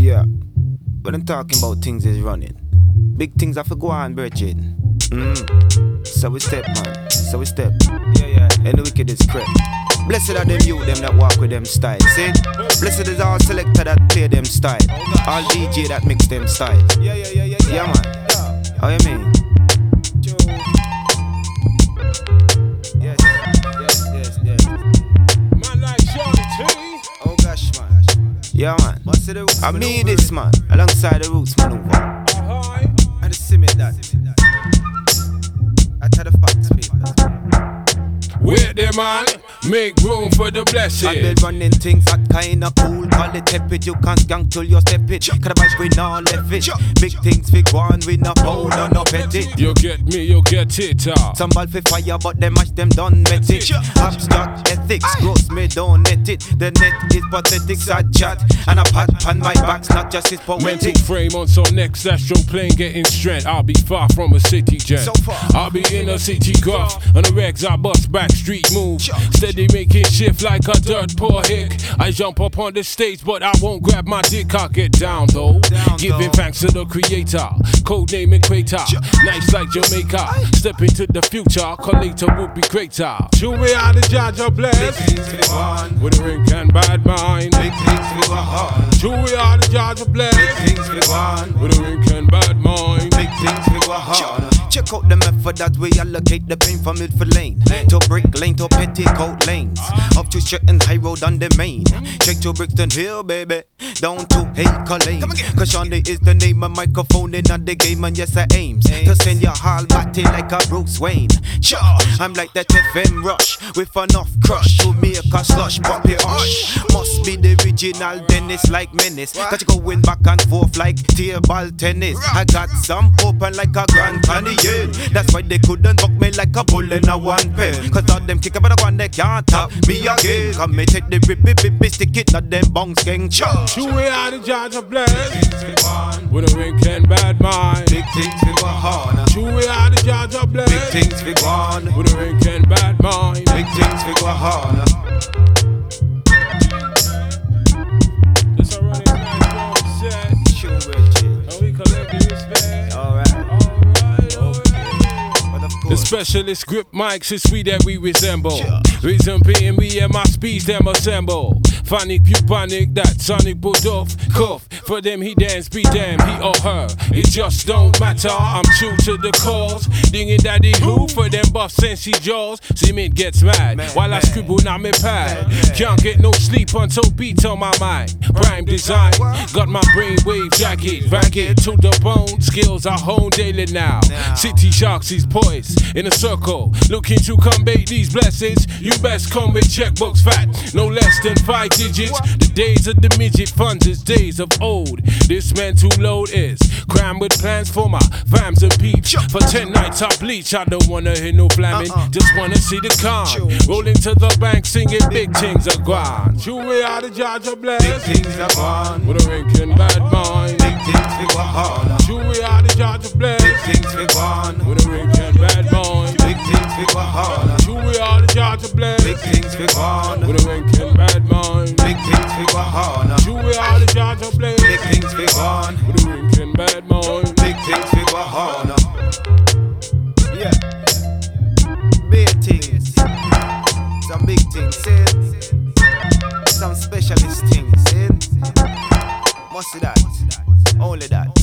Yeah, but I'm talking about things is running. Big things have to go on, Virgin. So we step, man. So we step. Yeah. And the wicked is crept. Blessed are them youth, them that walk with them style. See? Blessed is all selector that play them style. All DJ that mix them style. Yeah, man. How you mean? Yes. Man like Charlie T. Oh gosh, man. Yeah, man. I mean this, man. Alongside the Roots Maneuver. I just see me that. I tell the facts, people. With them man, make room for the blessing. I been running things that kinda cool. Call it tepid, you can't skank till you step it. Cause the bike we not left it. Big things we go on, we not hold on, no pet it. You get me, you get it. Some ball for fire, but them match them done met it. Abstract ethics, gross me don't net it. The net is pathetic, sad chat. And a pat on my back's not just his poetic. Mental frame on some next astral plane getting strength. I'll be far from a city jet. So far. I'll be in a city golf. On the regs I bust back street move. Steady making shift like a dirt poor hick. I jump up on the stage, but I won't grab my dick. I'll get down though. Giving thanks to the creator. Codename Equator. Nice like Jamaica. Step into the future. Collator would be greater. Chew me out the judge of bless. With a ring and bad mind. Big things we go on. Chew me out the judge of bless. Big things we go on. With a ring and bad mind. Big things we go on. Check out the method that we allocate the pain from Milford Lane to Brick Lane to Petticoat Lanes, up to Stratton High Road on the main. Check to Brixton Hill, baby, down to Acre Lane. Cause Shonda is the name of microphone in the game, and yes I aims to send your hall batty like a Bruce Wayne. I'm like that FM rush with enough crush to make a slush pop it hush. Must be the original Dennis like Menace. Cause you going back and forth like table tennis. I got some open like a Grand Canyon. That's why they couldn't buck me like a bull in a one pen. Cause all them kick up on the one they can't top me again. Come me take the rip, stick it, not them bongs gang chop. Chew me out the judge of bless. With a wink and bad mind. Big things we go on. Chew me out the judge of bless. Big things we go on. With a wink and bad mind. Big things we go on. This already nice, set. Sure, Richard. And we collect the respect. Alright. The specialist grip mics is we that we resemble. Reason being we and my speeds them assemble. Phonic, you panic, that sonic put off. Cuff, for them he dance, be damn, he or her. It just don't matter, I'm true to the cause. Dinging daddy who, for them buff sensey jaws. Cement gets mad, while I scribble on my pad. Can't get no sleep until beats on my mind. Prime design, got my brainwave jacket. Ragged to the bone, skills are honed daily now. City sharks is poised in a circle, looking to convey these blessings. You best come with checkbooks fat, no less than 5 digits. The days of the midget funds is days of old. This mental load is crammed with plans for my fams and peeps. For 10 nights I bleach, I don't wanna hear no flamming, just wanna see the con. Rolling to the bank singing big things are gone. Chew me out the judge of bless. Big things are gone. With a wink and bad mind. Big things we go on. Chew me out the judge of bless. Big things we go on. With a wink and bad mind. Big things we go on. Chew me out the judge of bless. Big things we go on. With a wink and bad mind. Big things we go on. Chew me out the judge of bless. Big things we go on. With a wink and bad mind. Big things we go on. Yeah. Big things. Some big things, see? Some specialist things, see? Must see that. Only that.